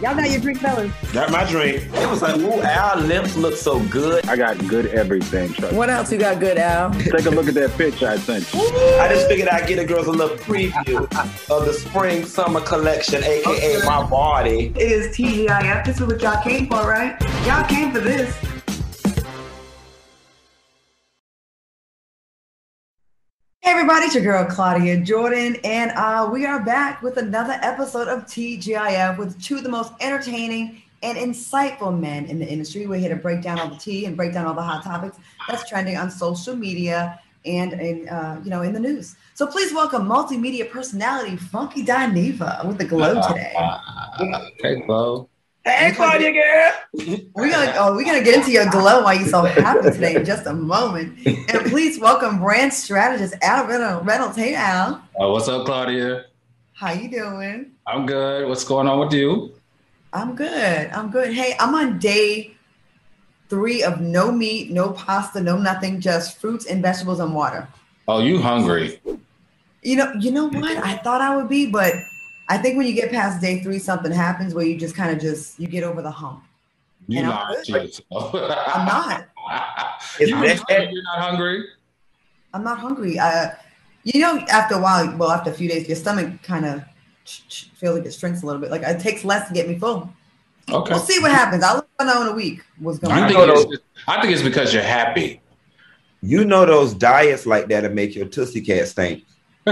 Y'all got your drink, fellas. Got my drink. It was like, ooh, our lips look so good. I got good everything. Trust What else you got good, Al? Take a look at that picture I sent you. I just figured I'd get the girls a little preview of the spring summer collection, aka my body. It is TGIF. This is what y'all came for, right? Y'all came for this. Hey everybody, it's your girl Claudia Jordan, and we are back with another episode of TGIF with two of the most entertaining and insightful men in the industry. We're here to break down all the tea and break down all the hot topics that's trending on social media and in the news. So please welcome multimedia personality Funky Dineva with the glow today. Hey, Flo. Hey, Claudia, girl. We're gonna get into your glow why you're so happy today in just a moment. And please welcome brand strategist Al Reynolds. Hey Al. What's up, Claudia? How you doing? I'm good. What's going on with you? I'm good. Hey, I'm on day 3 of no meat, no pasta, no nothing, just fruits and vegetables and water. Oh, you hungry? You know what? I thought I would be, but I think when you get past day 3, something happens where you just kind of you get over the hump. You're not. I'm not. You're not hungry? I'm not hungry. After a while, after a few days, your stomach kind of feels like it shrinks a little bit. Like it takes less to get me full. Okay. We'll see what happens. I'll let you know in a week what's going on. I think it's because you're happy. You know those diets like that make your Tootsie Cat stink.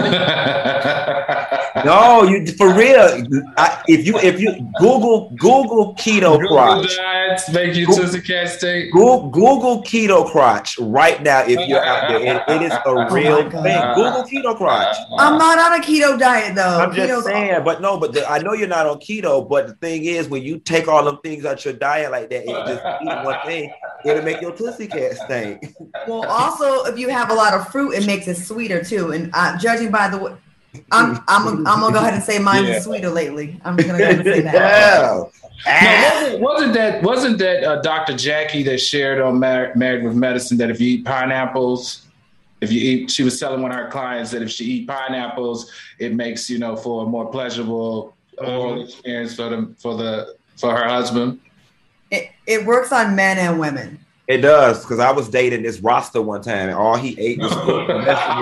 No, you for real. If you Google keto crotch, diets make you Tootsie Cat stink. Google keto crotch right now. If you're out there, it is a real thing. Google keto crotch. I'm not on a keto diet though. I'm just saying, but I know you're not on keto. But the thing is, when you take all them things out your diet like that, and just eat one thing, it'll make your Tootsie Cat stink. Well, also if you have a lot of fruit, it makes it sweeter too. And judging by the way, I'm gonna go ahead and say mine is sweeter lately. I'm just gonna go ahead and say that. No, wasn't that Dr. Jackie that shared on Married with Medicine that if you eat pineapples, she was telling one of her clients that if she eat pineapples, it makes for a more pleasurable oral experience for her husband. It works on men and women. It does, because I was dating this roster one time, and all he ate was food.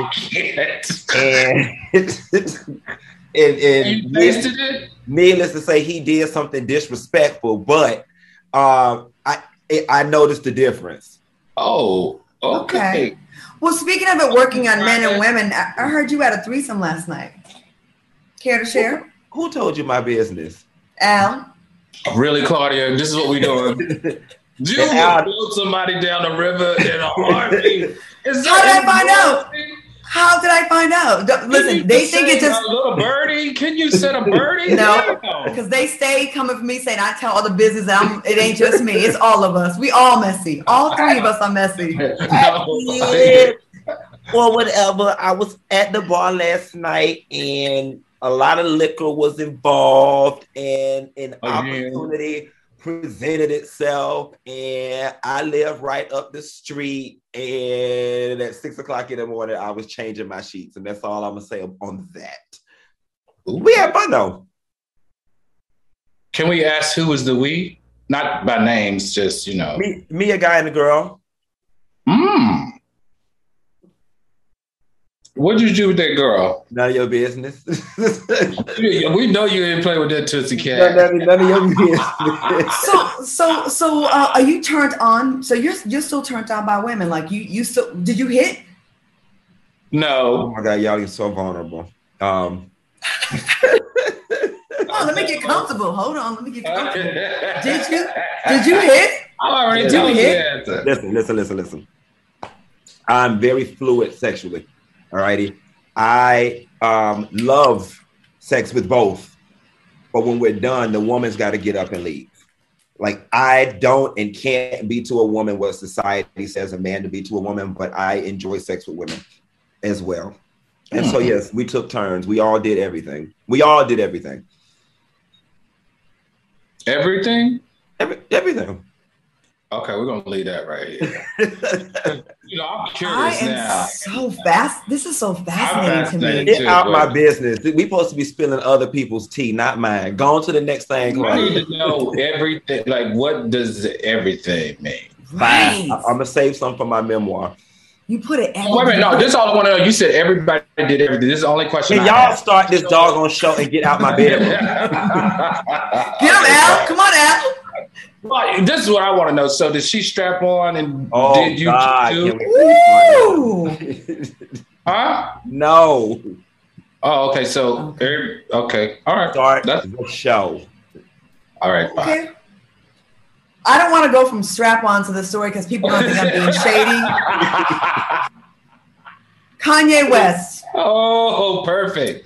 And you tasted it? Needless to say, he did something disrespectful, but I noticed the difference. Oh, okay. Well, speaking of it working on men and women, I heard you had a threesome last night. Care to share? Who told you my business? Al. Really, Claudia? This is what we're doing. You build somebody down the river in a heartbeat. How did I find out? How did I find out? Listen, they think it's just a little birdie. Can you set a birdie? No, because they stay coming for me saying I tell all the business that it ain't just me. It's all of us. We all messy. All 3 of us are messy. Well, whatever. I was at the bar last night and a lot of liquor was involved and an opportunity presented itself, and I live right up the street, and at 6:00 in the morning I was changing my sheets, and that's all I'm gonna say on that. We had fun though. Can we ask who was the we? Not by names, just me, a guy and a girl. What'd you do with that girl? None of your business. We know you didn't play with that Tootsie Cat. None of your business. So are you turned on? So you're still turned on by women? Like you still did you hit? No. Oh my God, y'all are so vulnerable. Oh, let me get comfortable. Hold on, let me get comfortable. Did you hit? I already told you that. Listen. I'm very fluid sexually. Alrighty. I love sex with both, but when we're done, the woman's got to get up and leave. Like I don't and can't be to a woman what society says a man to be to a woman, but I enjoy sex with women as well. And so yes, we took turns. We all did everything. Everything? Everything. Okay, we're gonna leave that right here. I'm I curious am now. so fast. This is so fascinating to me. Get out my business. We supposed to be spilling other people's tea, not mine. Go on to the next thing. I need to know everything. Like, what does everything mean? Right. I'm gonna save some for my memoir. You put it. Wait a minute, no. This is all I want to know. You said everybody did everything. This is the only question. Can y'all start this doggone show and get out my bed? Get him, Al. Come on, Al. Well, this is what I want to know. So, did she strap on and did you God, do? Woo! Huh? No. Oh, okay. So, okay. All right. Start the show. All right. Fine. Okay. I don't want to go from strap on to the story because people don't think I'm being shady. Kanye West. Oh, perfect.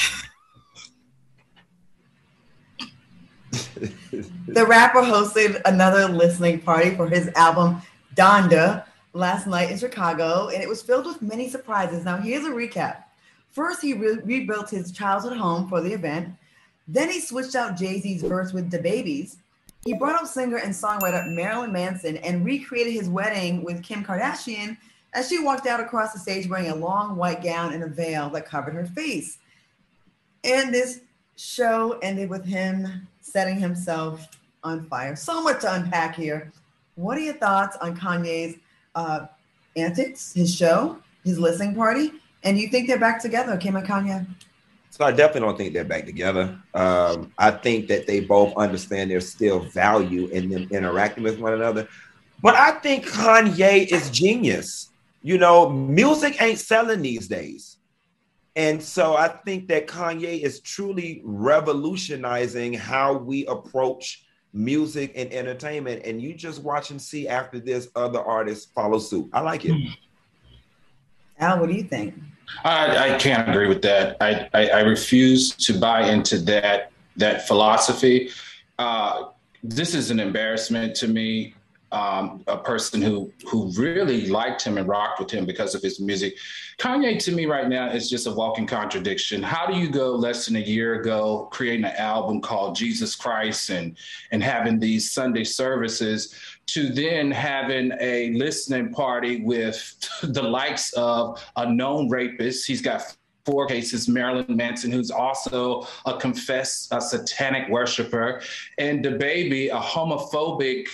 The rapper hosted another listening party for his album Donda last night in Chicago, and it was filled with many surprises. Now, here's a recap. First, he rebuilt his childhood home for the event. Then he switched out Jay-Z's verse with DaBaby's. He brought up singer and songwriter Marilyn Manson and recreated his wedding with Kim Kardashian as she walked out across the stage wearing a long white gown and a veil that covered her face. And this show ended with him setting himself on fire. So much to unpack here. What are your thoughts on Kanye's antics, his show, his listening party? And you think they're back together, Kim and Kanye? So I definitely don't think they're back together. I think that they both understand there's still value in them interacting with one another. But I think Kanye is genius. Music ain't selling these days. And so I think that Kanye is truly revolutionizing how we approach music and entertainment. And you just watch and see after this other artists follow suit. I like it. Al, what do you think? I can't agree with that. I refuse to buy into that philosophy. This is an embarrassment to me. A person who really liked him and rocked with him because of his music. Kanye, to me right now, is just a walking contradiction. How do you go less than a year ago creating an album called Jesus Christ and having these Sunday services to then having a listening party with the likes of a known rapist? He's got 4 cases, Marilyn Manson, who's also a confessed satanic worshiper, and DaBaby, a homophobic,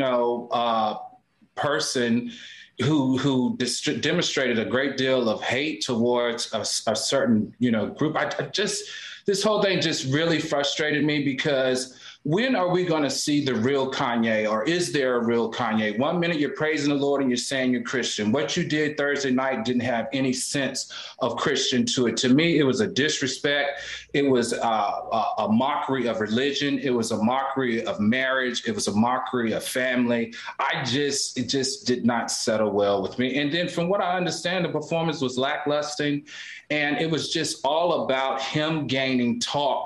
person who demonstrated a great deal of hate towards a certain, group. This whole thing just really frustrated me because when are we going to see the real Kanye, or is there a real Kanye? 1 minute you're praising the Lord and you're saying you're Christian. What you did Thursday night didn't have any sense of Christian to it. To me, it was a disrespect. It was a mockery of religion. It was a mockery of marriage. It was a mockery of family. It just did not settle well with me. And then from what I understand, the performance was lackluster, and it was just all about him getting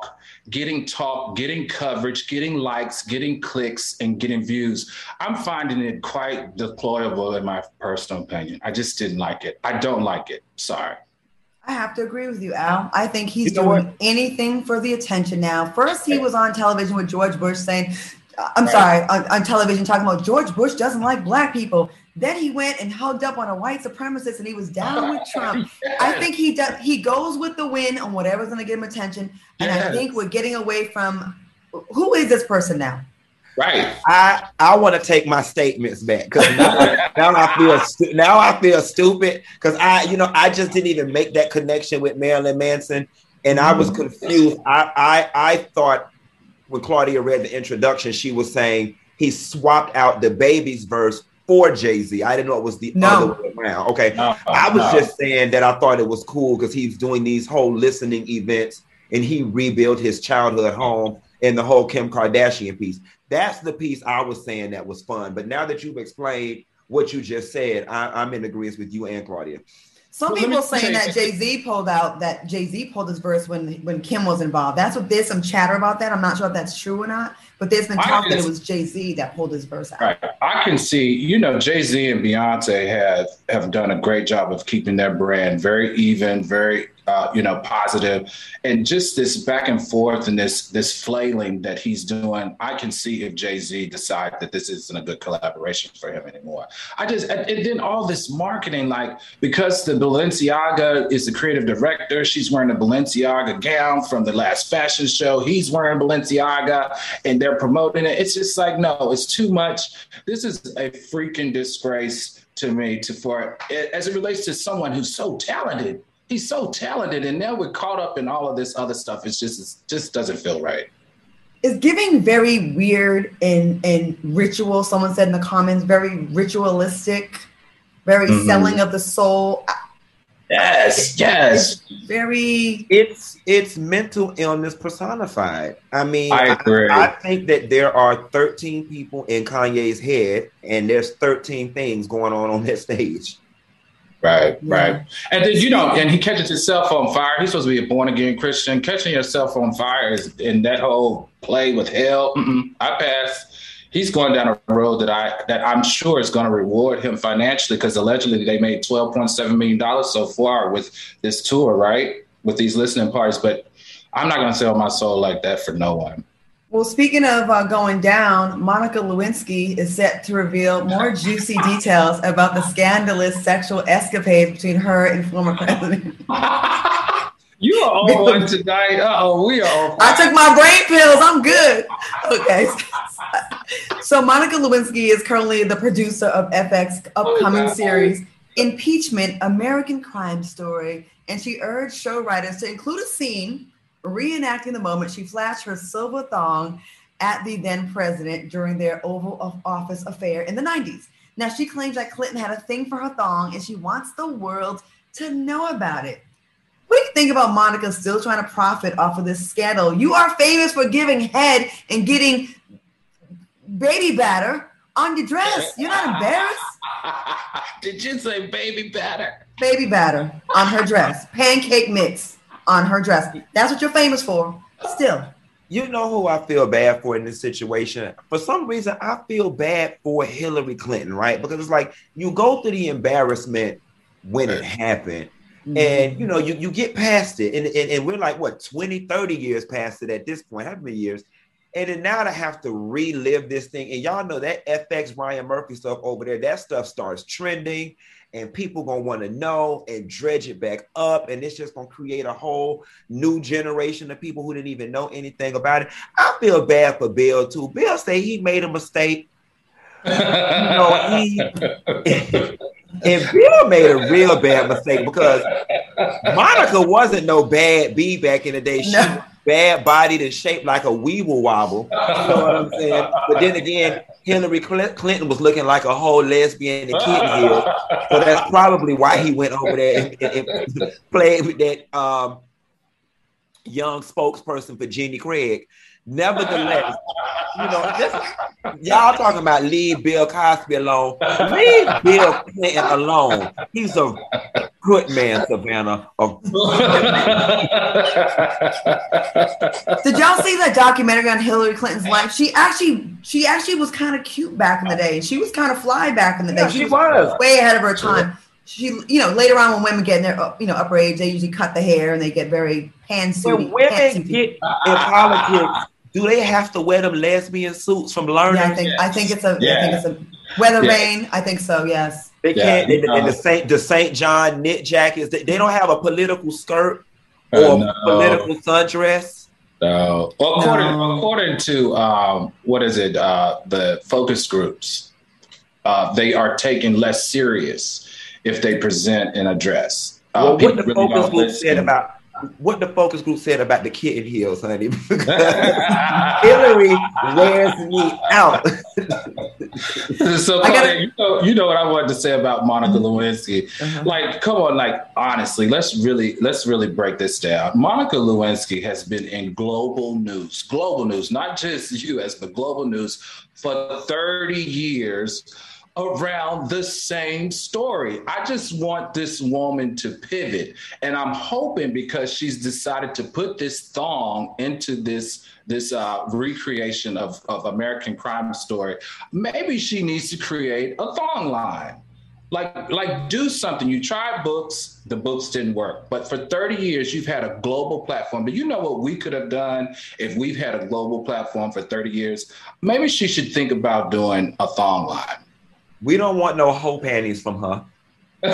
coverage, getting likes, getting clicks, and getting views. I'm finding it quite deplorable in my personal opinion. I just didn't like it. I don't like it. Sorry. I have to agree with you, Al. I think he's doing anything for the attention now. First, he was on television with George Bush saying, on television talking about George Bush doesn't like black people. Then he went and hugged up on a white supremacist and he was down with Trump. Yes. I think he goes with the win on whatever's going to get him attention. And I think we're getting away from, who is this person now? Right. I want to take my statements back because now I feel stupid because I just didn't even make that connection with Marilyn Manson, and I was confused. I thought when Claudia read the introduction, she was saying he swapped out DaBaby's verse for Jay-Z. I didn't know it was the other way around. Okay, I was just saying that I thought it was cool because he's doing these whole listening events and he rebuilt his childhood home and the whole Kim Kardashian piece. That's the piece I was saying that was fun. But now that you've explained what you just said, I'm in agreement with you and Claudia. Some people saying that Jay-Z pulled his verse when Kim was involved. There's some chatter about that. I'm not sure if that's true or not, but there's been talk that it was Jay-Z that pulled his verse out. Right. I can see, Jay-Z and Beyonce have done a great job of keeping their brand very even, very positive, and just this back and forth and this flailing that he's doing. I can see if Jay-Z decide that this isn't a good collaboration for him anymore. And then all this marketing, like, because the Balenciaga is the creative director, she's wearing a Balenciaga gown from the last fashion show. He's wearing Balenciaga and they're promoting it. It's just like, no, it's too much. This is a freaking disgrace to me as it relates to someone who's so talented. He's so talented, and now we're caught up in all of this other stuff. It just doesn't feel right. It's giving very weird and ritual. Someone said in the comments, very ritualistic, very selling of the soul. Yes. It's mental illness personified. I mean, I agree. I think that there are 13 people in Kanye's head, and there's 13 things going on that stage. Right. And then, and he catches himself on fire. He's supposed to be a born-again Christian. Catching yourself on fire is in that whole play with hell. I pass. He's going down a road that I'm sure is going to reward him financially, because allegedly they made $12.7 million so far with this tour, right? With these listening parties. But I'm not going to sell my soul like that for no one. Well, speaking of going down, Monica Lewinsky is set to reveal more juicy details about the scandalous sexual escapade between her and former president. You are on one tonight. We are on. I took my brain pills. I'm good. Okay. So Monica Lewinsky is currently the producer of FX's upcoming series, Impeachment: American Crime Story, and she urged show writers to include a scene reenacting the moment she flashed her silver thong at the then president during their Oval Office affair in the 90s. Now, she claims that Clinton had a thing for her thong and she wants the world to know about it. What do you think about Monica still trying to profit off of this scandal? You are famous for giving head and getting baby batter on your dress. You're not embarrassed? Did you say baby batter? Baby batter on her dress. Pancake mix on her dress. That's what you're famous for. Still. You know who I feel bad for in this situation? For some reason, I feel bad for Hillary Clinton, right? Because it's like you go through the embarrassment when it happened. And, you get past it. And we're like, 20, 30 years past it at this point, how many years? And then now to have to relive this thing. And y'all know that FX Ryan Murphy stuff over there, that stuff starts trending. And people gonna want to know and dredge it back up, and it's just gonna create a whole new generation of people who didn't even know anything about it. I feel bad for Bill too. Bill say he made a mistake. And Bill made a real bad mistake, because Monica wasn't no bad B back in the day. She was bad bodied and shaped like a weeble wobble. You know what I'm saying? But then again, Hillary Clinton was looking like a whole lesbian and kitten heel. So that's probably why he went over there and played with that young spokesperson for Jenny Craig. Nevertheless, y'all talking about leave Bill Cosby alone. Leave Bill Clinton alone. He's a good man, Savannah. Did y'all see that documentary on Hillary Clinton's life? She actually was kind of cute back in the day. She was kind of fly back in the day. Yeah, she was way ahead of her time. She, later on when women get in their, upper age, they usually cut the hair and they get very pantsuity. When women get in politics, do they have to wear them lesbian suits from learning? Yeah, I think it's a weather vane. I think so. Yes. They can't. The St. John knit jackets. They don't have a political skirt or political sundress. No. Well, according to the focus groups, they are taken less serious if they present in a dress. What the focus group said about the kitten heels, honey, because Hillary wears me out. So, you know what I wanted to say about Monica Lewinsky. Like, come on, like, honestly, let's really break this down. Monica Lewinsky has been in global news, not just U.S., but global news for 30 years. Around the same story. I just want this woman to pivot. And I'm hoping, because she's decided to put this thong into this recreation of American Crime Story, maybe she needs to create a thong line. Like do something. You tried books, the books didn't work. But for 30 years, you've had a global platform. Do you know what we could have done if we've had a global platform for 30 years? Maybe she should think about doing a thong line. We don't want no hoe panties from her. You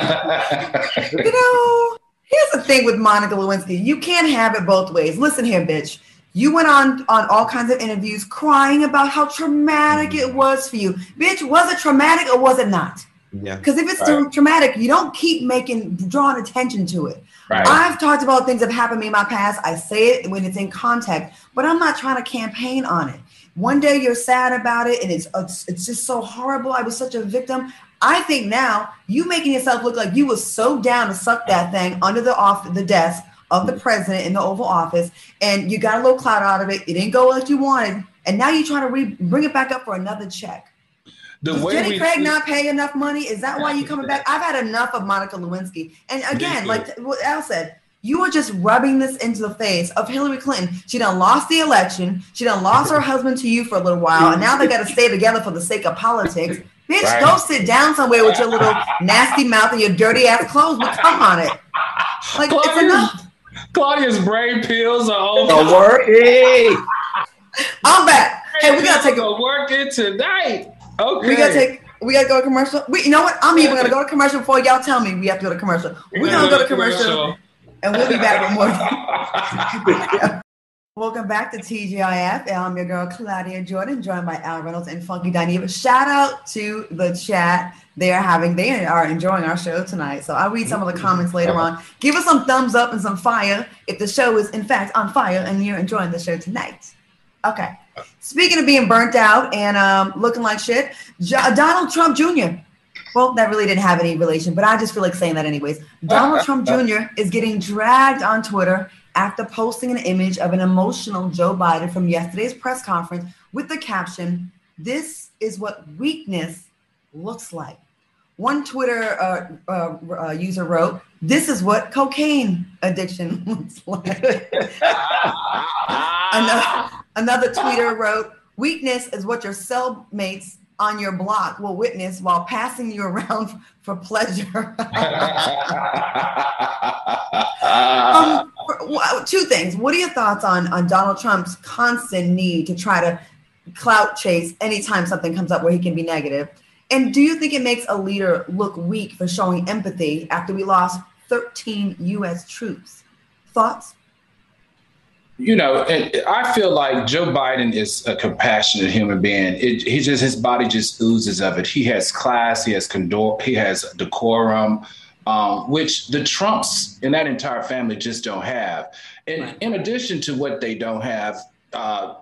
know, here's the thing with Monica Lewinsky. You can't have it both ways. Listen here, bitch. You went on all kinds of interviews crying about how traumatic it was for you. Bitch, was it traumatic or was it not? Yeah. Because if it's traumatic, you don't keep drawing attention to it. Right. I've talked about things that happened to me in my past. I say it when it's in context, but I'm not trying to campaign on it. One day you're sad about it, and it's just so horrible. I was such a victim. I think now you making yourself look like you was so down to suck that thing under the desk of the president in the Oval Office, and you got a little clout out of it. It didn't go like you wanted, and now you're trying to bring it back up for another check. Does Jenny Craig not pay enough money? Is that why you coming back? I've had enough of Monica Lewinsky. And again, like what Al said, you are just rubbing this into the face of Hillary Clinton. She done lost the election. She done lost her husband to you for a little while, and now they got to stay together for the sake of politics. Bitch, go sit down somewhere with your little nasty mouth and your dirty ass clothes. But come on it. Like, it's enough. Claudia's brain pills are over. Working. I'm back. Hey, we gotta take a working tonight. Okay. We gotta go to commercial. You know what? I'm even gonna go to commercial before y'all tell me we have to go to commercial. We're gonna go to commercial, and we'll be back with more. Welcome back to TGIF. I'm your girl Claudia Jordan, joined by Al Reynolds and Funky Dineva. Shout out to the chat. They are enjoying our show tonight. So I'll read some of the comments later on. Give us some thumbs up and some fire if the show is in fact on fire and you're enjoying the show tonight. Okay. Speaking of being burnt out and looking like shit, Donald Trump Jr. Well, that really didn't have any relation, but I just feel like saying that anyways. Donald Trump Jr. is getting dragged on Twitter after posting an image of an emotional Joe Biden from yesterday's press conference with the caption, "This is what weakness looks like." One Twitter user wrote, "This is what cocaine addiction looks like." Another tweeter wrote, "Weakness is what your cellmates on your block will witness while passing you around for pleasure." Two things. What are your thoughts on Donald Trump's constant need to try to clout chase anytime something comes up where he can be negative? And do you think it makes a leader look weak for showing empathy after we lost 13 U.S. troops? Thoughts? You know, I feel like Joe Biden is a compassionate human being. His body just oozes of it. He has class, he has decorum, which the Trumps and that entire family just don't have. And right. In addition to what they don't have, Joe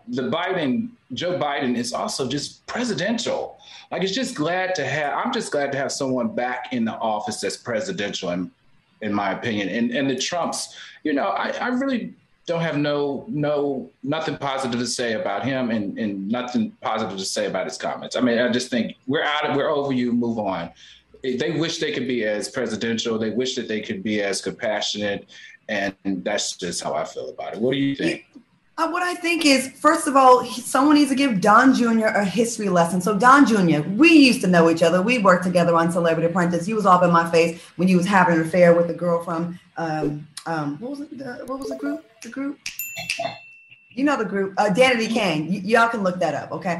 Biden is also just presidential. Like, I'm just glad to have someone back in the office that's presidential, in my opinion. And the Trumps, you know, I really don't have nothing positive to say about him and nothing positive to say about his comments. I mean, I just think we're over you, move on. They wish they could be as presidential. They wish that they could be as compassionate. And that's just how I feel about it. What do you think? What I think is, first of all, someone needs to give Don Jr. a history lesson. So Don Jr., we used to know each other. We worked together on Celebrity Apprentice. He was all in my face when he was having an affair with a girl from, what was the group? The group? You know the group, Danity Kane. Y'all can look that up, okay?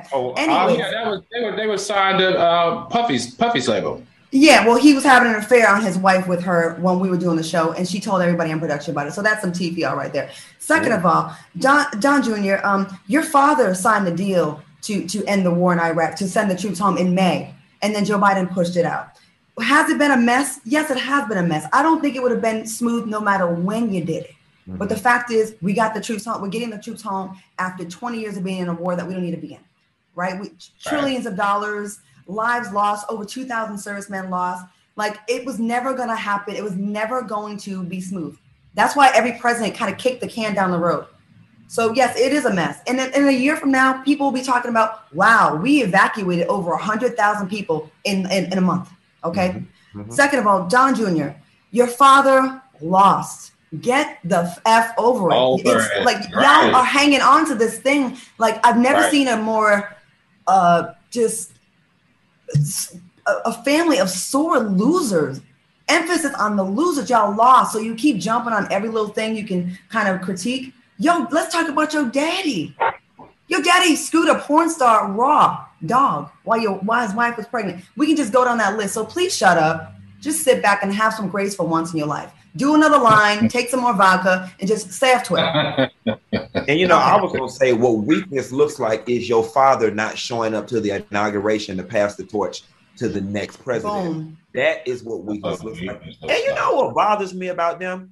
They were signed to Puffy's label. Yeah, well, he was having an affair on his wife with her when we were doing the show, and she told everybody in production about it. So that's some tea for y'all right there. Second of all, Don Jr., your father signed the deal to end the war in Iraq, to send the troops home in May, and then Joe Biden pushed it out. Has it been a mess? Yes, it has been a mess. I don't think it would have been smooth no matter when you did it. Mm-hmm. But the fact is, we got the troops home. We're getting the troops home after 20 years of being in a war that we don't need to be in, right? Trillions of dollars, lives lost, over 2,000 servicemen lost. Like, it was never going to happen. It was never going to be smooth. That's why every president kind of kicked the can down the road. So yes, it is a mess. And in a year from now, people will be talking about, wow, we evacuated over 100,000 people in a month. Okay. Mm-hmm. Mm-hmm. Second of all, Don Jr., your father lost. Get the F over it. Like, y'all are hanging on to this thing. Like, I've never seen a more just a family of sore losers. Emphasis on the losers. Y'all lost, so you keep jumping on every little thing you can kind of critique. Yo, let's talk about your daddy. Your daddy screwed a porn star raw dog while his wife was pregnant. We can just go down that list. So please shut up. Just sit back and have some grace for once in your life. Do another line, take some more vodka, and just stay off Twitter. And you know, I was gonna say what weakness looks like is your father not showing up to the inauguration to pass the torch to the next president. Boom. That is what weakness looks like. And you know what bothers me about them?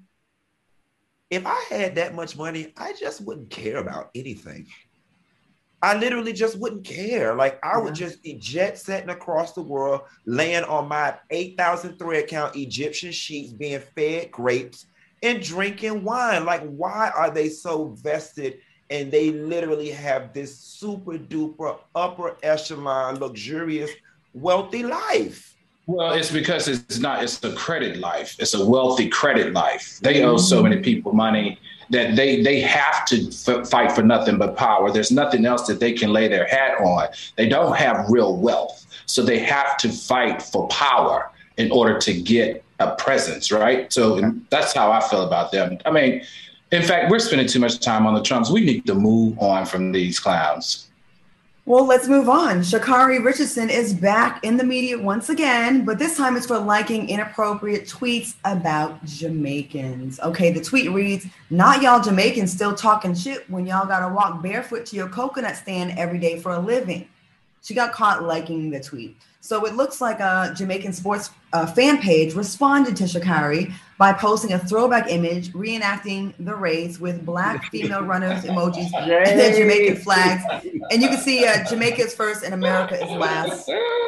If I had that much money, I just wouldn't care about anything. I literally just wouldn't care. Like I would just be jet setting across the world, laying on my 8,000 thread count Egyptian sheets, being fed grapes and drinking wine. Like, why are they so vested? And they literally have this super duper upper echelon, luxurious, wealthy life. Well, it's because it's a credit life. It's a wealthy credit life. They owe so many people money that they have to fight for nothing but power. There's nothing else that they can lay their hat on. They don't have real wealth. So they have to fight for power in order to get a presence, right? So that's how I feel about them. I mean, in fact, we're spending too much time on the Trumps. We need to move on from these clowns. Well, let's move on. Sha'Carri Richardson is back in the media once again, but this time it's for liking inappropriate tweets about Jamaicans. Okay, the tweet reads, "Not y'all Jamaicans still talking shit when y'all gotta walk barefoot to your coconut stand every day for a living." She got caught liking the tweet. So it looks like a Jamaican sports fan page responded to Sha'Carri by posting a throwback image reenacting the race with black female runners emojis and then Jamaican flags. And you can see Jamaica's first and America is last.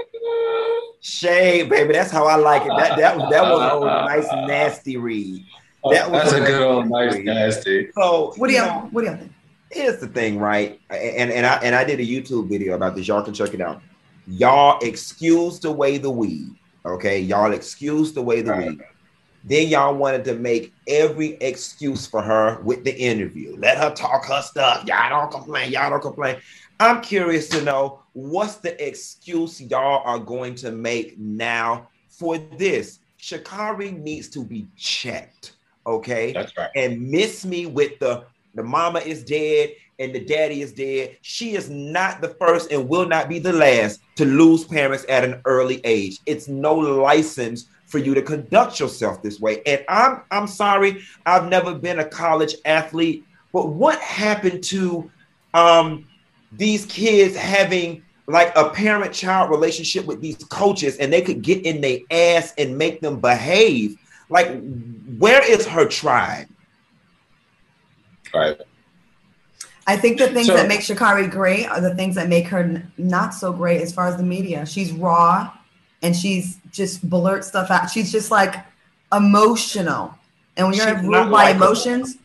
Shade, baby. That's how I like it. That was a nice nasty read. That's a good old nice nasty. So what do y'all think? Here's the thing, right? And I did a YouTube video about this. Y'all can check it out. Y'all excuse the way the weed. Okay, y'all excuse the way the weed. Then y'all wanted to make every excuse for her with the interview. Let her talk her stuff. Y'all don't complain. Y'all don't complain. I'm curious to know what's the excuse y'all are going to make now for this. Sha'Carri needs to be checked. Okay, that's right. And miss me with the mama is dead and the daddy is dead. She is not the first and will not be the last to lose parents at an early age. It's no license for you to conduct yourself this way. And I'm sorry, I've never been a college athlete, but what happened to these kids having like a parent-child relationship with these coaches and they could get in their ass and make them behave? Like, where is her tribe? Right. I think the things that make Sha'Carri great are the things that make her not so great as far as the media. She's raw and she's just blurt stuff out. She's just like emotional. And when you're ruled by emotions,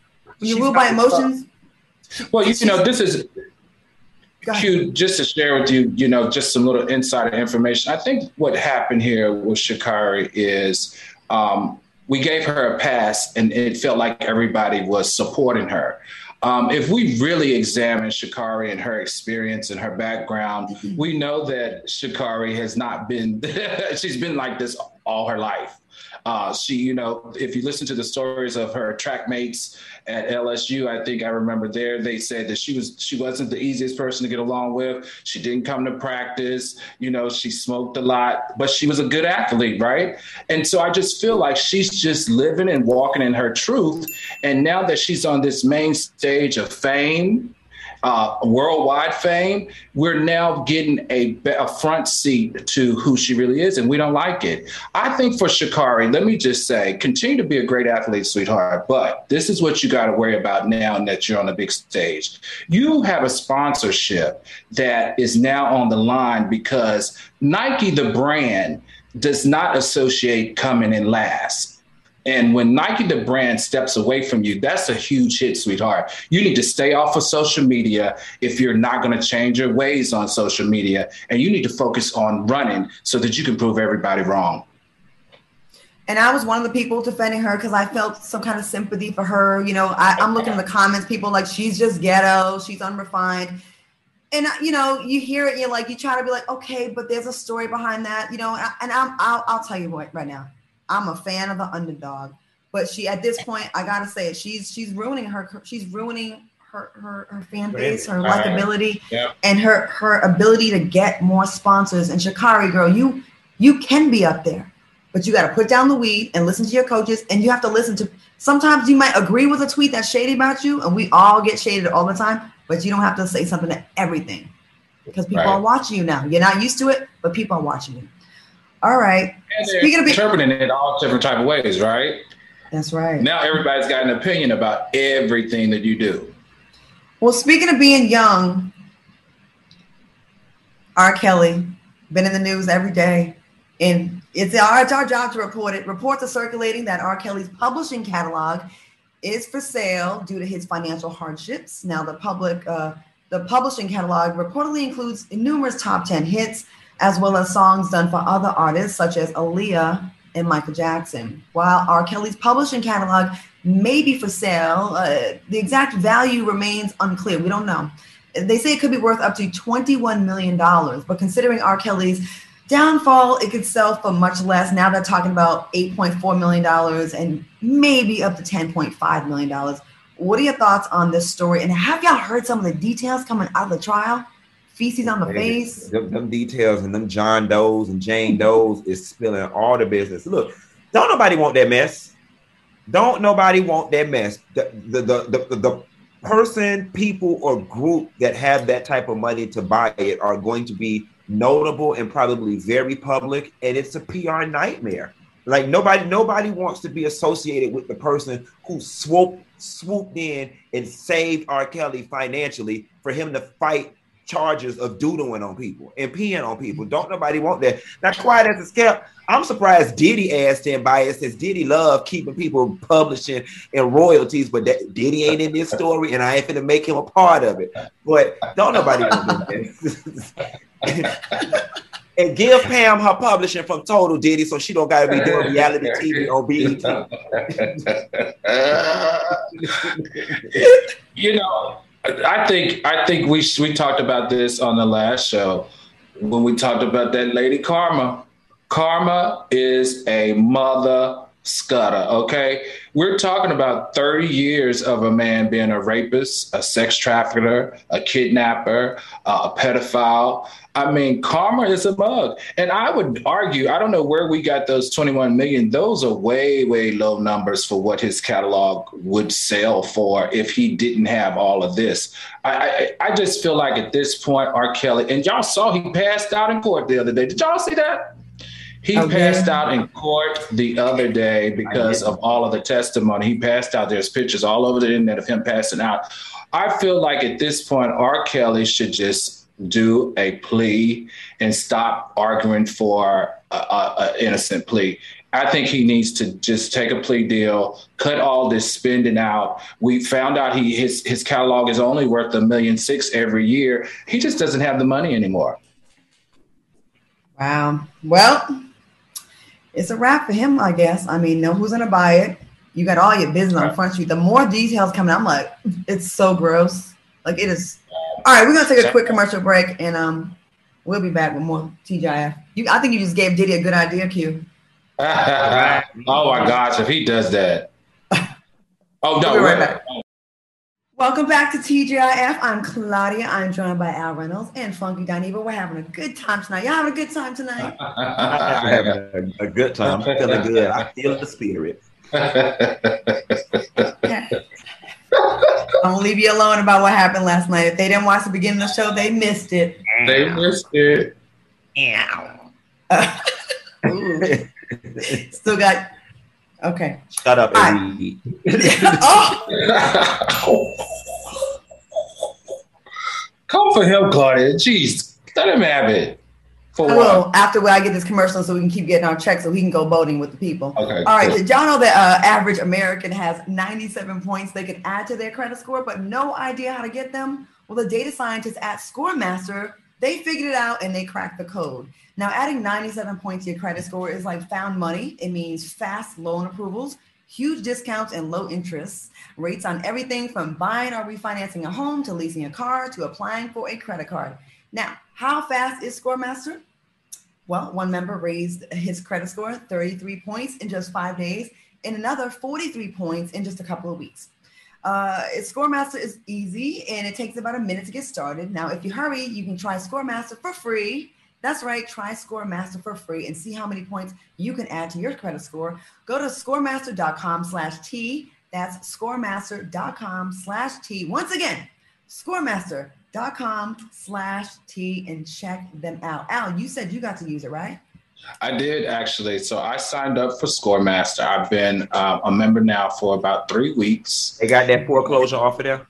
well, you know, this is cute just to share with you, you know, just some little insider information. I think what happened here with Sha'Carri is we gave her a pass and it felt like everybody was supporting her. If we really examine Sha'Carri and her experience and her background, we know that Sha'Carri has not been, she's been like this all her life. She, you know, if you listen to the stories of her track mates at LSU, I think I remember there, they said that she wasn't the easiest person to get along with. She didn't come to practice, you know, she smoked a lot, but she was a good athlete, right? And so I just feel like she's just living and walking in her truth. And now that she's on this main stage of fame, worldwide fame, we're now getting a front seat to who she really is, and we don't like it. I think for Sha'Carri, let me just say, continue to be a great athlete, sweetheart, but this is what you got to worry about now that you're on the big stage. You have a sponsorship that is now on the line because Nike, the brand, does not associate coming in last. And when Nike, the brand, steps away from you, that's a huge hit, sweetheart. You need to stay off of social media if you're not going to change your ways on social media. And you need to focus on running so that you can prove everybody wrong. And I was one of the people defending her because I felt some kind of sympathy for her. You know, I'm looking in the comments, people like, she's just ghetto, she's unrefined. And you know, you hear it, you're like, you try to be like, okay, but there's a story behind that, you know. And I'll tell you what, right now, I'm a fan of the underdog, but she, at this point, I gotta say it, she's ruining her fan base, her likability, and her ability to get more sponsors. And Sha'Carri, girl, you can be up there, but you got to put down the weed and listen to your coaches, and you have to listen to. Sometimes you might agree with a tweet that's shady about you, and we all get shaded all the time. But you don't have to say something to everything because people are watching you now. You're not used to it, but people are watching you. All right. And speaking of interpreting it all different type of ways, right? That's right. Now everybody's got an opinion about everything that you do. Well, speaking of being young, R. Kelly, been in the news every day. And it's our job to report it. Reports are circulating that R. Kelly's publishing catalog is for sale due to his financial hardships. Now, the publishing catalog reportedly includes numerous top 10 hits, as well as songs done for other artists such as Aaliyah and Michael Jackson. While R. Kelly's publishing catalog may be for sale, the exact value remains unclear. We don't know. They say it could be worth up to $21 million, but considering R. Kelly's downfall, it could sell for much less. Now they're talking about $8.4 million and maybe up to $10.5 million. What are your thoughts on this story? And have y'all heard some of the details coming out of the trial? Feces on the face. Them details and them John Does and Jane Does is spilling all the business. Look, don't nobody want that mess. Don't nobody want that mess. The person, people, or group that have that type of money to buy it are going to be notable and probably very public, and it's a PR nightmare. Like nobody wants to be associated with the person who swooped in and saved R. Kelly financially for him to fight charges of doodling on people and peeing on people. Don't nobody want that. Now, quiet as it's kept, I'm surprised Diddy asked him by it, since Diddy love keeping people publishing and royalties, but that Diddy ain't in this story, and I ain't finna make him a part of it. But don't nobody want that. And give Pam her publishing from Total, Diddy, so she don't gotta be doing reality TV on BET. You know, I think we talked about this on the last show when we talked about that lady Karma. Karma is a mother scudder, okay? We're talking about 30 years of a man being a rapist, a sex trafficker, a kidnapper, a pedophile. I mean, Karma is a mug. And I would argue, I don't know where we got those 21 million. Those are way, way low numbers for what his catalog would sell for if he didn't have all of this. I just feel like at this point, R. Kelly, and y'all saw he passed out in court the other day. Did y'all see that? He passed out in court the other day because of all of the testimony. He passed out. There's pictures all over the internet of him passing out. I feel like at this point, R. Kelly should just do a plea and stop arguing for an innocent plea. I think he needs to just take a plea deal, cut all this spending out. We found out his catalog is only worth $1.6 million every year. He just doesn't have the money anymore. Wow. Well, it's a wrap for him, I guess. I mean, know who's going to buy it. You got all your business on Front Street. The more details coming, I'm like, it's so gross. Like, it is. All right, we're going to take a quick commercial break, and we'll be back with more TGIF. I think you just gave Diddy a good idea, Q. Oh, my gosh, if he does that. Oh, no. We'll be right back. Welcome back to TGIF. I'm Claudia. I'm joined by Al Reynolds and Funky Dineva. We're having a good time tonight. Y'all having a good time tonight? I'm having a good time. I'm feeling good. I feel the spirit. Okay. I'm gonna leave you alone about what happened last night. If they didn't watch the beginning of the show, they missed it. They missed it. Still got. Okay. Shut up, Eddie. Come for him, Claudia. Jeez, let him have it. Well, after I get this commercial, so we can keep getting our checks, so we can go voting with the people. Okay. All right. Cool. Did y'all know that average American has 97 points they can add to their credit score, but no idea how to get them? Well, the data scientists at ScoreMaster, they figured it out and they cracked the code. Now, adding 97 points to your credit score is like found money. It means fast loan approvals, huge discounts and low interest rates on everything from buying or refinancing a home to leasing a car to applying for a credit card. Now, how fast is ScoreMaster? Well, one member raised his credit score 33 points in just 5 days and another 43 points in just a couple of weeks. ScoreMaster is easy and it takes about a minute to get started. Now, if you hurry, you can try ScoreMaster for free. That's right, try ScoreMaster for free and see how many points you can add to your credit score. Go to scoremaster.com/T. That's scoremaster.com/T. Once again, scoremaster.com/T and check them out. Al, you said you got to use it, right? I did actually. So I signed up for ScoreMaster. I've been a member now for about 3 weeks. They got that foreclosure offer there?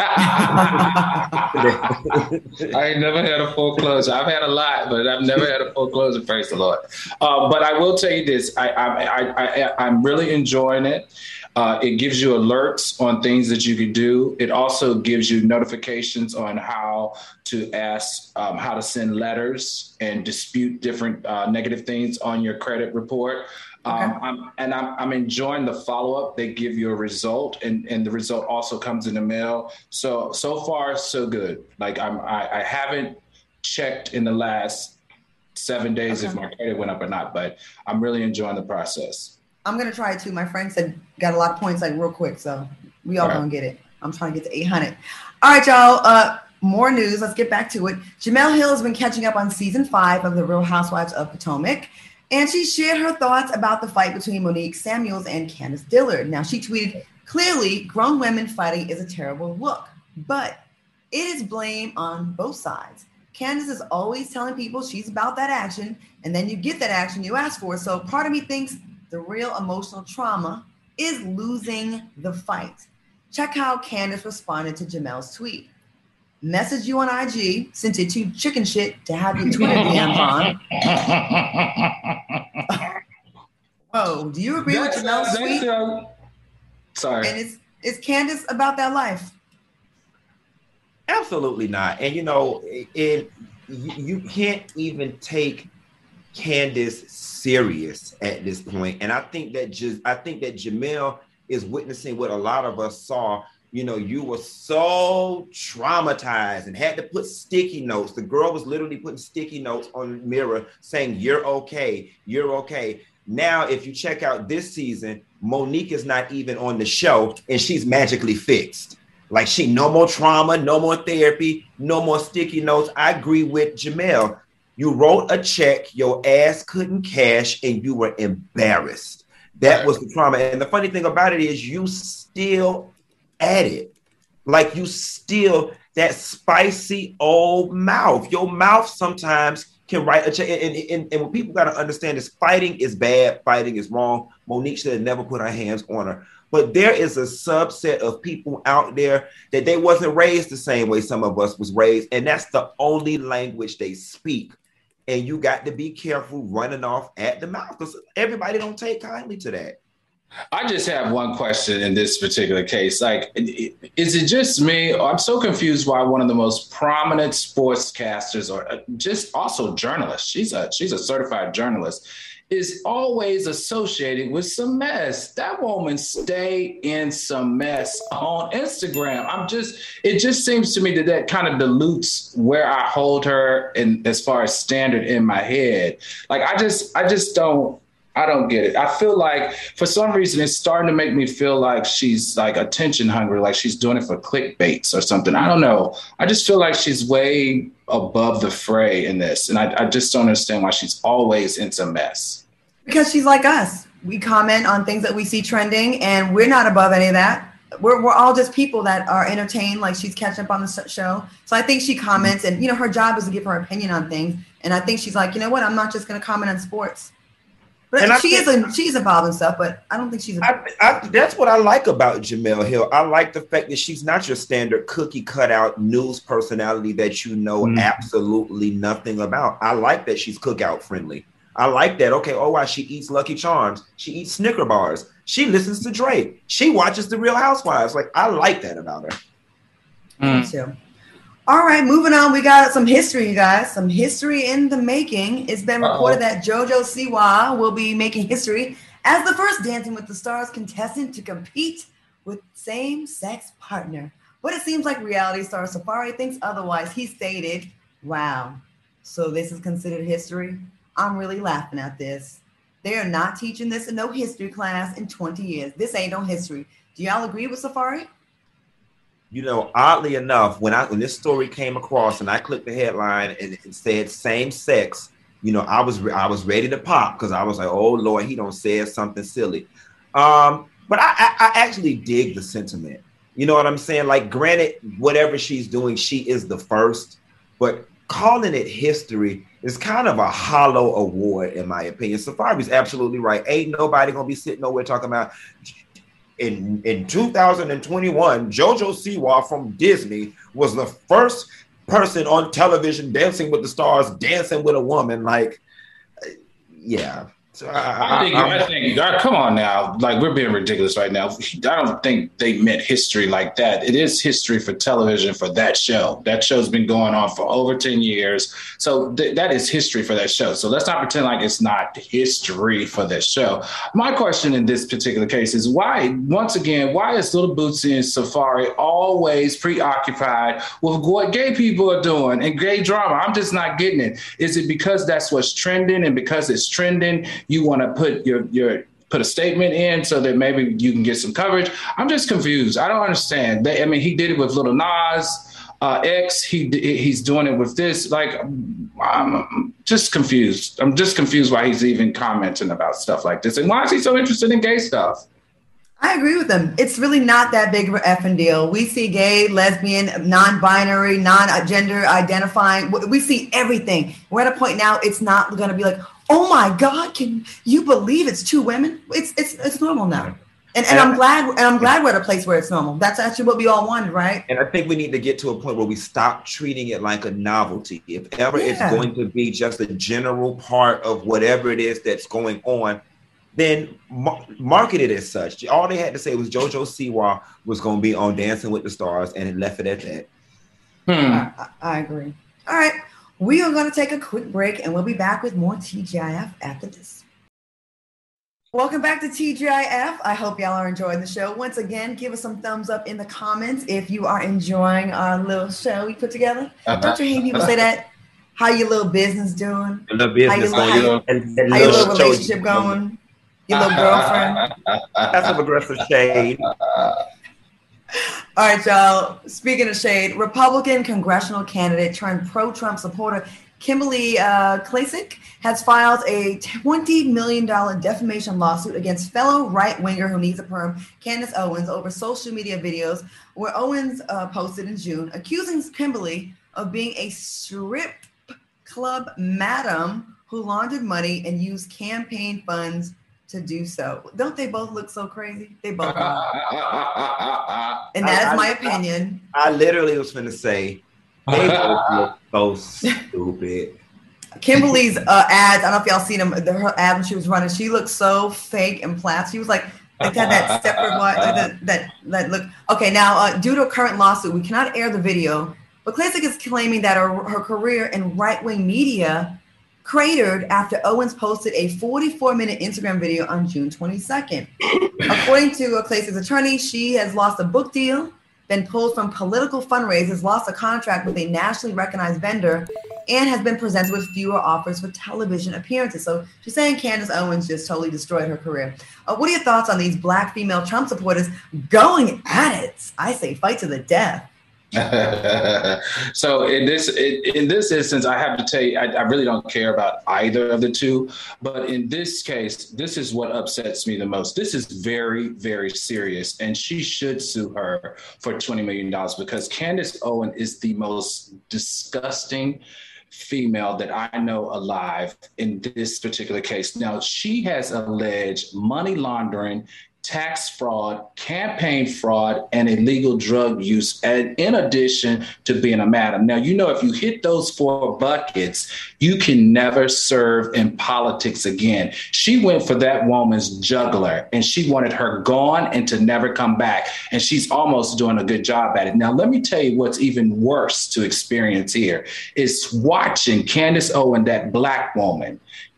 I ain't never had a foreclosure. I've had a lot, but I've never had a foreclosure, praise the Lord. But I will tell you this. I'm really enjoying it. It gives you alerts on things that you can do. It also gives you notifications on how to ask, how to send letters and dispute different negative things on your credit report. Okay. I'm enjoying the follow-up. They give you a result, and the result also comes in the mail. So far, so good. Like I haven't checked in the last 7 days if my credit went up or not, but I'm really enjoying the process. I'm going to try it too. My friend said got a lot of points like real quick. So we all going to get it. I'm trying to get to 800. All right, y'all. More news. Let's get back to it. Jemele Hill has been catching up on season 5 of The Real Housewives of Potomac. And she shared her thoughts about the fight between Monique Samuels and Candace Dillard. Now, she tweeted, clearly, grown women fighting is a terrible look. But it is blame on both sides. Candace is always telling people she's about that action. And then you get that action you ask for. So part of me thinks the real emotional trauma is losing the fight. Check how Candace responded to Jemele's tweet. Message you on IG, sent it to chicken shit to have your Twitter DMs on. Whoa, do you agree with Jemele's tweet? Sorry. And is Candace about that life? Absolutely not. And you can't even take Candace serious at this point. And I think that Jemele is witnessing what a lot of us saw. You were so traumatized and had to put sticky notes. The girl was literally putting sticky notes on the mirror saying, "You're okay, you're okay." Now, if you check out this season, Monique is not even on the show and she's magically fixed. Like no more trauma, no more therapy, no more sticky notes. I agree with Jemele. You wrote a check, your ass couldn't cash, and you were embarrassed. That was the trauma. And the funny thing about it is you still at it. Like you still, that spicy old mouth. Your mouth sometimes can write a check. And what people got to understand is fighting is bad. Fighting is wrong. Monique should have never put her hands on her. But there is a subset of people out there that they wasn't raised the same way some of us was raised. And that's the only language they speak. And you got to be careful running off at the mouth because everybody don't take kindly to that. I just have one question in this particular case. Like, is it just me? I'm so confused why one of the most prominent sportscasters or just also journalists, she's a certified journalist, is always associated with some mess. That woman stay in some mess on Instagram. It just seems to me that kind of dilutes where I hold her in as far as standard in my head. Like I don't get it. I feel like for some reason it's starting to make me feel like she's like attention hungry, like she's doing it for clickbaits or something. I don't know. I just feel like she's way above the fray in this. And I just don't understand why she's always in some mess. Because she's like us. We comment on things that we see trending and we're not above any of that. We're all just people that are entertained, like she's catching up on the show. So I think she comments and, her job is to give her opinion on things. And I think she's like, you know what? I'm not just going to comment on sports. But she's involved in stuff, but I don't think she's. That's what I like about Jemele Hill. I like the fact that she's not your standard cookie cutout news personality that absolutely nothing about. I like that she's cookout friendly. I like that. Okay, wow, she eats Lucky Charms. She eats Snicker bars. She listens to Drake. She watches The Real Housewives. Like, I like that about her. Me too. All right, moving on. We got some history, you guys. Some history in the making. It's been reported that JoJo Siwa will be making history as the first Dancing with the Stars contestant to compete with same-sex partner. But it seems like reality star Safaree thinks otherwise. He stated, wow, so this is considered history? I'm really laughing at this. They are not teaching this in no history class in 20 years. This ain't no history. Do y'all agree with Safaree? You know, oddly enough, when this story came across and I clicked the headline and it said same sex, you know, I was ready to pop because I was like, oh Lord, he don't say something silly. But I actually dig the sentiment. You know what I'm saying? Like, granted, whatever she's doing, she is the first, but calling it history is kind of a hollow award, in my opinion. Safaree's absolutely right. Ain't nobody gonna be sitting nowhere talking about in 2021, JoJo Siwa from Disney was the first person on television dancing with the stars, dancing with a woman. Like, yeah. So I think, come on now. Like, we're being ridiculous right now. I don't think they meant history like that. It is history for television for that show. That show's been going on for over 10 years. So that is history for that show. So let's not pretend like it's not history for that show. My question in this particular case is why is Little Bootsy and Safaree always preoccupied with what gay people are doing and gay drama? I'm just not getting it. Is it because that's what's trending, and because it's trending, you want to put a statement in so that maybe you can get some coverage? I'm just confused. I don't understand. He did it with Lil Nas X. He's doing it with this. Like, I'm just confused. I'm just confused why he's even commenting about stuff like this. And why is he so interested in gay stuff? I agree with them. It's really not that big of an effing deal. We see gay, lesbian, non-binary, non-gender identifying. We see everything. We're at a point now, it's not going to be like, oh my God, can you believe it's two women? It's normal now. And I'm glad we're at a place where it's normal. That's actually what we all wanted, right? And I think we need to get to a point where we stop treating it like a novelty. If ever it's going to be just a general part of whatever it is that's going on, then market it as such. All they had to say was JoJo Siwa was going to be on Dancing with the Stars, and it left it at that. I agree. All right. We are going to take a quick break, and we'll be back with more TGIF after this. Welcome back to TGIF. I hope y'all are enjoying the show. Once again, give us some thumbs up in the comments if you are enjoying our little show we put together. Don't you hate people say that? How your little business doing? Your little business how your little relationship going? Your little girlfriend? That's some aggressive shade. All right, y'all. Speaking of shade, Republican congressional candidate turned pro-Trump supporter Kimberly Klacik has filed a $20 million defamation lawsuit against fellow right-winger who needs a perm, Candace Owens, over social media videos where Owens posted in June accusing Kimberly of being a strip club madam who laundered money and used campaign funds to do so. Don't they both look so crazy? They both are. And that is my opinion. I literally was going to say, they both look so stupid. Kimberly's ads, I don't know if y'all seen them, her ad when she was running, she looked so fake and flat. She was like that separate one, that look. Okay, now, due to a current lawsuit, we cannot air the video, but Klacik is claiming that her career in right-wing media cratered after Owens posted a 44-minute Instagram video on June 22nd. According to Klacik's attorney, she has lost a book deal, been pulled from political fundraisers, lost a contract with a nationally recognized vendor, and has been presented with fewer offers for television appearances. So she's saying Candace Owens just totally destroyed her career. What are your thoughts on these Black female Trump supporters going at it? I say fight to the death. So in this instance, I have to tell you, I really don't care about either of the two. But in this case, this is what upsets me the most. This is very, very serious. And she should sue her for $20 million because Candace Owens is the most disgusting female that I know alive in this particular case. Now, she has alleged money laundering, tax fraud, campaign fraud, and illegal drug use, and in addition to being a madam. Now, you know, if you hit those 4 buckets, you can never serve in politics again. She went for that woman's jugular, and she wanted her gone and to never come back. And she's almost doing a good job at it. Now, let me tell you what's even worse to experience here is watching Candace Owens, that Black woman,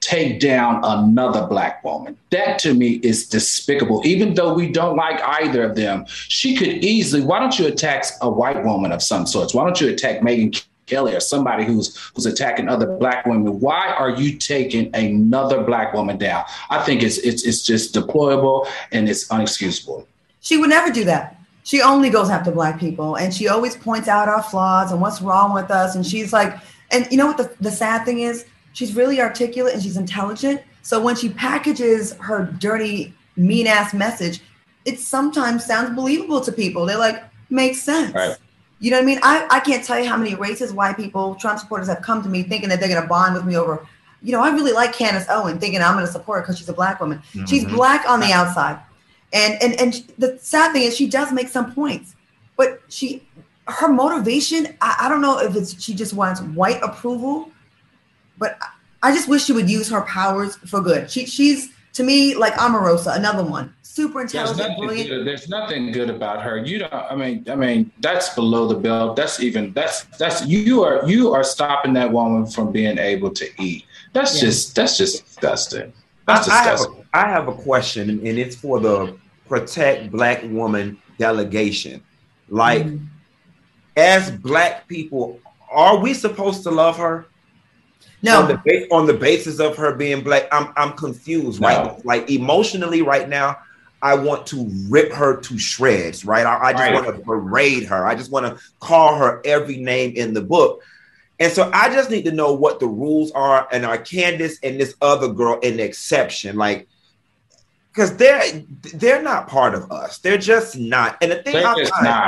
take down another Black woman. That to me is despicable. Even though we don't like either of them, she could easily, why don't you attack a white woman of some sorts? Why don't you attack Megyn Kelly or somebody who's attacking other Black women? Why are you taking another Black woman down? I think it's just deplorable and it's unexcusable. She would never do that. She only goes after Black people, and she always points out our flaws and what's wrong with us. And she's like, and you know what the sad thing is? She's really articulate and she's intelligent. So when she packages her dirty, mean ass message, it sometimes sounds believable to people. They're like, makes sense. Right. You know what I mean? I can't tell you how many racist white people, Trump supporters, have come to me thinking that they're going to bond with me over, you know, I really like Candace Owen, thinking I'm going to support her because she's a Black woman. Mm-hmm. She's Black on the outside. And the sad thing is she does make some points, but her motivation, I don't know if she just wants white approval, but I just wish she would use her powers for good. She's, to me, like Omarosa, another one. Super intelligent, brilliant. There's nothing good about her. You don't. I mean, that's below the belt. That's you are stopping that woman from being able to eat. That's just disgusting. That's disgusting. I have a question, and it's for the Protect Black Woman delegation. Like, as Black people, are we supposed to love her? No. On the basis of her being Black, I'm confused right now. Like, emotionally right now, I want to rip her to shreds, right? I just want to berate her. I just want to call her every name in the book. And so I just need to know what the rules are, and are Candace and this other girl an exception? Like, because they're not part of us. They're just not. And the thing I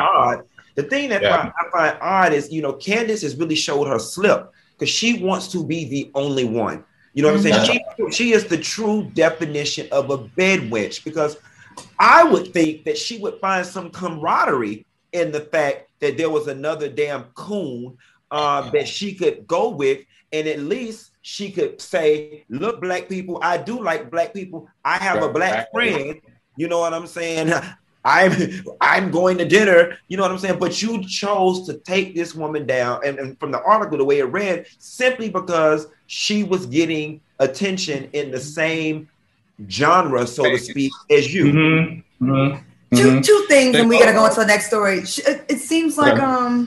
find odd is, you know, Candace has really showed her slip because she wants to be the only one. You know what I'm saying? She is the true definition of a bed wench, because I would think that she would find some camaraderie in the fact that there was another damn coon that she could go with, and at least she could say, look, Black people, I do like Black people. I have a Black friend. You know what I'm saying? I'm going to dinner. You know what I'm saying? But you chose to take this woman down. And from the article, the way it read, simply because she was getting attention in the same genre, so to speak, as you. Mm-hmm. Mm-hmm. Two things, and we got to go into the next story. It seems like,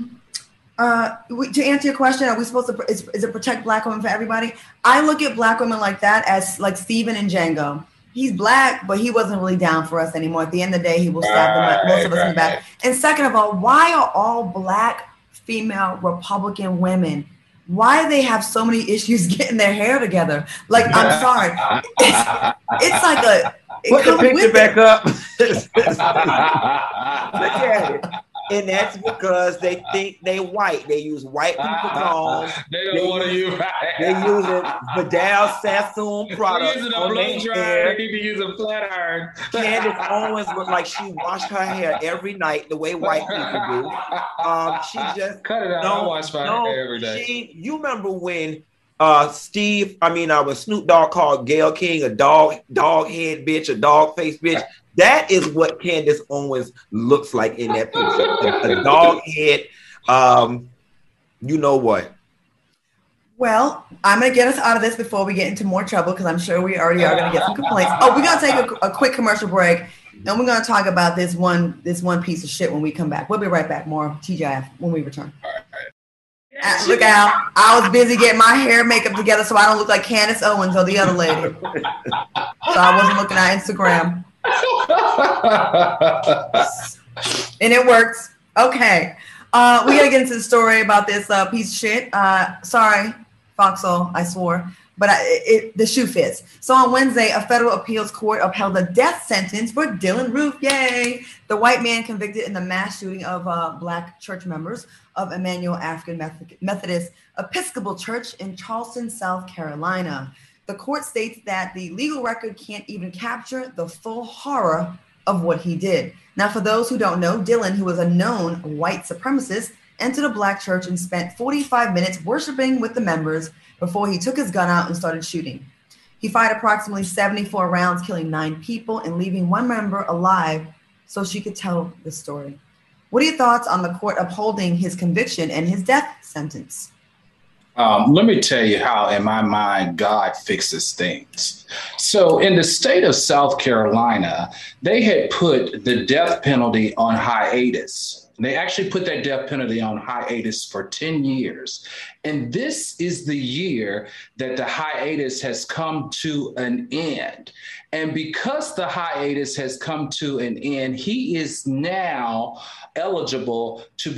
to answer your question, are we supposed to, is it protect Black women for everybody? I look at Black women like that as like Steven and Django. He's Black, but he wasn't really down for us anymore. At the end of the day, he will stab most of us in the back. And second of all, why are all Black female Republican women, why do they have so many issues getting their hair together? Like, I'm sorry. It's like a... Put the picture back up. Look at it. And that's because they think they white. They use white people combs. They don't want to use right. They use a Vidal Sassoon product. They're using a blow dryer. They need to use a flat iron. Candace Owens looked like she washed her hair every night the way white people do. She just cut it out. I wash my hair every day. You remember when when Snoop Dogg called Gayle King a dog head bitch, a dog face bitch? That is what Candace Owens looks like in that picture. A dog head. You know what? Well, I'm going to get us out of this before we get into more trouble, because I'm sure we already are going to get some complaints. Oh, we're going to take a quick commercial break, and we're going to talk about this one piece of shit when we come back. We'll be right back. More TGIF when we return. Look out. I was busy getting my hair makeup together so I don't look like Candace Owens or the other lady. So I wasn't looking at Instagram. And it works. Okay. We gotta get into the story about this piece of shit. Sorry, Foxhole, I swore, but the shoe fits. So on Wednesday, a federal appeals court upheld a death sentence for Dylann Roof. Yay! The white man convicted in the mass shooting of Black church members of Emmanuel African Methodist Episcopal Church in Charleston, South Carolina. The court states that the legal record can't even capture the full horror of what he did. Now, for those who don't know, Dylann, who was a known white supremacist, entered a Black church and spent 45 minutes worshiping with the members before he took his gun out and started shooting. He fired approximately 74 rounds, killing 9 people and leaving one member alive so she could tell the story. What are your thoughts on the court upholding his conviction and his death sentence? Let me tell you how, in my mind, God fixes things. So, in the state of South Carolina, they had put the death penalty on hiatus. They actually put that death penalty on hiatus for 10 years. And this is the year that the hiatus has come to an end. And because the hiatus has come to an end, he is now eligible to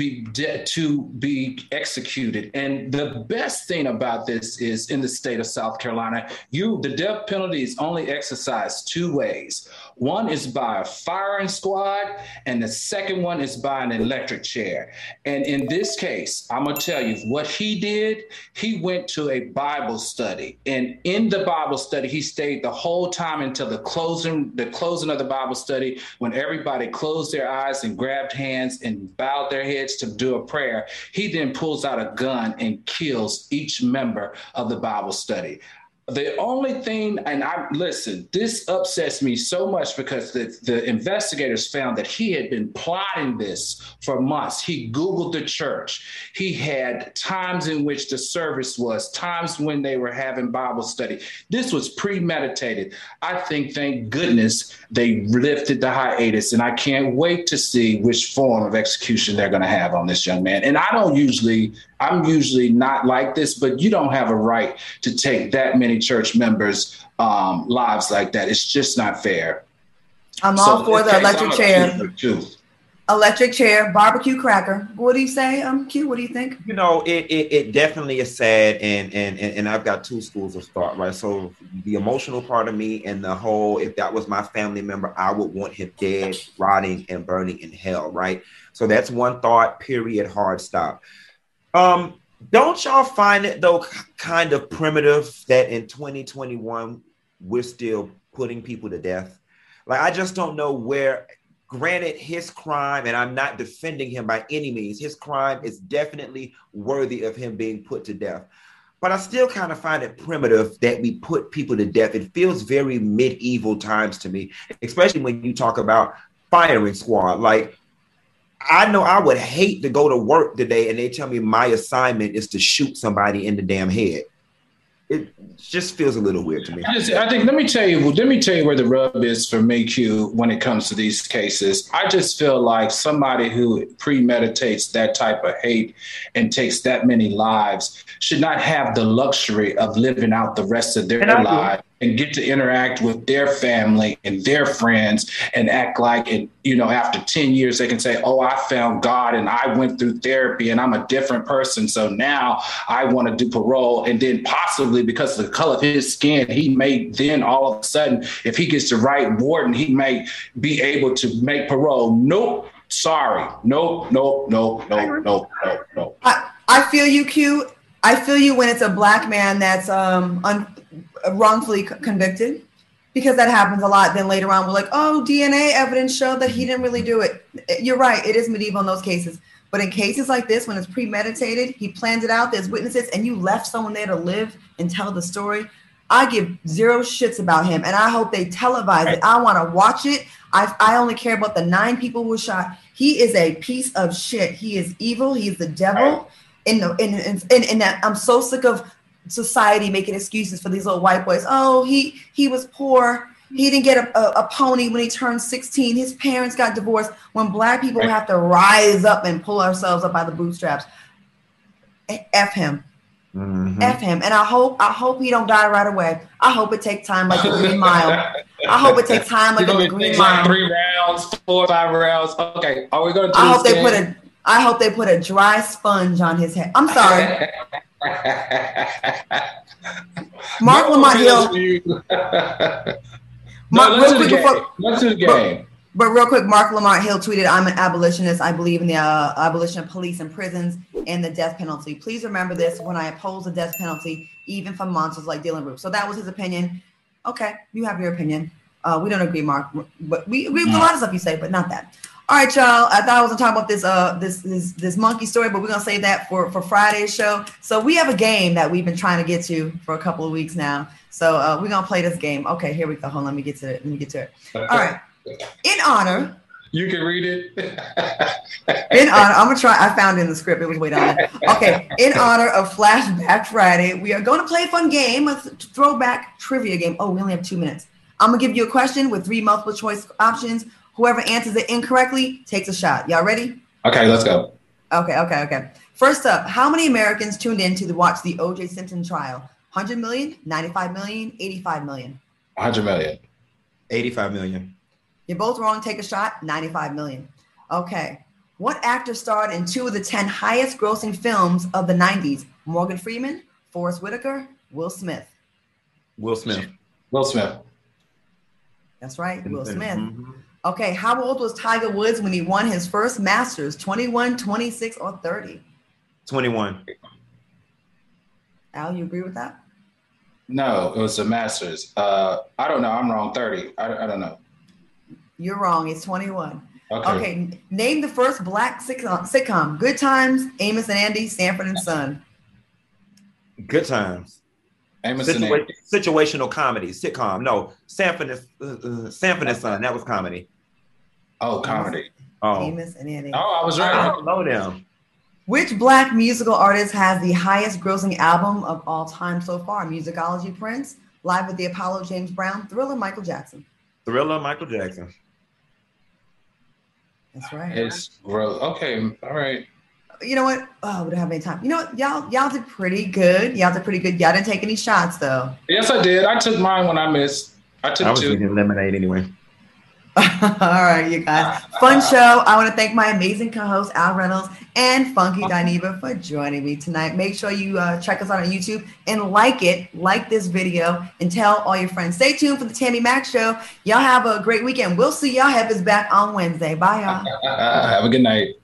be executed. And the best thing about this is, in the state of South Carolina, the death penalty is only exercised two ways. One is by a firing squad, and the second one is by an electric chair. And in this case, I'm going to tell you what he did. He went to a Bible study, and in the Bible study, he stayed the whole time until the closing of the Bible study, when everybody closed their eyes and grabbed hands and bowed their heads to do a prayer. He then pulls out a gun and kills each member of the Bible study. The only thing, and listen, this upsets me so much because the investigators found that he had been plotting this for months. He Googled the church. He had times in which the service was, times when they were having Bible study. This was premeditated. I think, thank goodness, they lifted the hiatus, and I can't wait to see which form of execution they're going to have on this young man. And I'm usually not like this, but you don't have a right to take that many church members' lives like that. It's just not fair. I'm all for the electric chair. Electric chair, barbecue cracker. What do you say, Q? What do you think? You know, it definitely is sad, and I've got two schools of thought, right? So the emotional part of me, and the whole, if that was my family member, I would want him dead, rotting, and burning in hell, right? So that's one thought, period, hard stop. Don't y'all find it, though, kind of primitive that in 2021, we're still putting people to death? Like, I just don't know where, granted, his crime, and I'm not defending him by any means, his crime is definitely worthy of him being put to death. But I still kind of find it primitive that we put people to death. It feels very medieval times to me, especially when you talk about firing squad. Like, I know I would hate to go to work today and they tell me my assignment is to shoot somebody in the damn head. It just feels a little weird to me. I think, let me tell you where the rub is for me, Q, when it comes to these cases. I just feel like somebody who premeditates that type of hate and takes that many lives should not have the luxury of living out the rest of their lives and get to interact with their family and their friends and act like, after 10 years, they can say, oh, I found God and I went through therapy and I'm a different person. So now I want to do parole. And then possibly because of the color of his skin, he may then all of a sudden, if he gets the right warden, he may be able to make parole. Nope. Sorry. Nope. I feel you, Q. I feel you when it's a black man that's wrongfully convicted, because that happens a lot. Then later on, we're like, oh, DNA evidence showed that he didn't really do it. You're right. It is medieval in those cases. But in cases like this, when it's premeditated, he planned it out, there's witnesses, and you left someone there to live and tell the story, I give zero shits about him. And I hope they televise it. I want to watch it. I only care about the 9 people who were shot. He is a piece of shit. He is evil. He is the devil. In that, I'm so sick of society making excuses for these little white boys. Oh, he was poor. He didn't get a pony when he turned 16. His parents got divorced. When black people have to rise up and pull ourselves up by the bootstraps, F him. Mm-hmm. F him. And I hope he don't die right away. I hope it takes time like the Green Mile. I hope it takes time like the Green Mile. 3 rounds, 4 or 5 rounds. Okay, are we going to do I hope they put a dry sponge on his head. I'm sorry. Mark Lamont Hill. Let's do the game. But real quick, Mark Lamont Hill tweeted, I'm an abolitionist. I believe in the abolition of police and prisons and the death penalty. Please remember this when I oppose the death penalty, even for monsters like Dylan Roof. So that was his opinion. Okay, you have your opinion. We don't agree, Mark. But we have a lot of stuff you say, but not that. All right, y'all. I thought I was gonna talk about this monkey story, but we're gonna save that for Friday's show. So we have a game that we've been trying to get to for a couple of weeks now. So we're gonna play this game. Okay, here we go. Hold on, let me get to it. All right. In honor You can read it. In honor, I'm gonna try. I found it in the script. It was way down there. Okay. In honor of Flashback Friday, we are going to play a fun game, a throwback trivia game. Oh, we only have 2 minutes. I'm gonna give you a question with 3 multiple choice options. Whoever answers it incorrectly takes a shot. Y'all ready? Okay, let's go. Okay. First up, how many Americans tuned in to watch the O.J. Simpson trial? 100 million, 95 million, 85 million. 100 million. 85 million. You're both wrong. Take a shot. 95 million. Okay. What actor starred in 2 of the 10 highest grossing films of the 90s? Morgan Freeman, Forrest Whitaker, Will Smith. Will Smith. Will Smith. That's right. Will Smith. Mm-hmm. Okay. How old was Tiger Woods when he won his first Masters? 21, 26, or 30? 21. Al, you agree with that? No, it was the Masters. I don't know. I'm wrong. 30. I don't know. You're wrong. It's 21. Okay. Name the first Black sitcom. Good Times, Amos and Andy, Sanford and Son. Good Times. Amos and Andy. Situational comedy. Sitcom. No, Sanford and Son. That was comedy. Oh, comedy. Oh. Amos and Andy. Oh, I was right. I don't know them. Which Black musical artist has the highest grossing album of all time so far? Musicology, Prince, Live at the Apollo, James Brown, Thriller, Michael Jackson. Thriller, Michael Jackson. That's right. It's gross. Okay, all right. You know what? Oh, we don't have any time. You know what? Y'all did pretty good. Y'all didn't take any shots though. Yes, I did. I took mine when I missed. I I took was 2. drinking lemonade anyway. All right, you guys. Fun show. I want to thank my amazing co-host Al Reynolds and Funky Dineva for joining me tonight. Make sure you check us out on YouTube and like this video, and tell all your friends. Stay tuned for the Tammy Mack Show. Y'all have a great weekend. We'll see y'all heifers back on Wednesday. Bye, y'all. Have a good night.